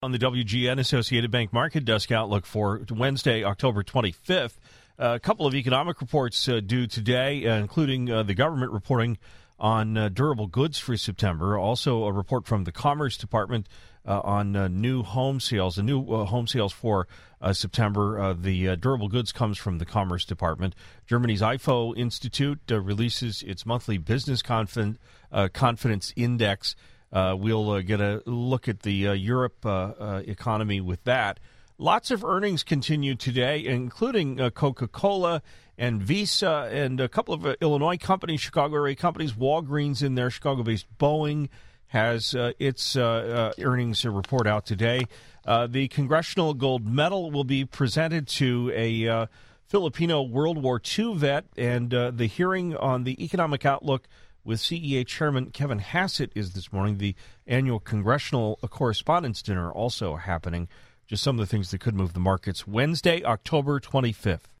On the WGN Associated Bank Market Desk outlook for Wednesday, October 25th, a couple of economic reports due today, including the government reporting on durable goods for September. Also, a report from the Commerce Department on new home sales. The new home sales for September. The durable goods comes from the Commerce Department. Germany's IFO Institute releases its monthly business confidence index. We'll get a look at the Europe economy with that. Lots of earnings continue today, including Coca-Cola and Visa and a couple of Illinois companies, Chicago area companies, Walgreens in there, Chicago-based Boeing has its earnings report out today. The Congressional Gold Medal will be presented to a Filipino World War II vet, and the hearing on the economic outlook with CEA Chairman Kevin Hassett is this morning. The annual Congressional Correspondents' Dinner also happening. Just some of the things that could move the markets. Wednesday, October 25th.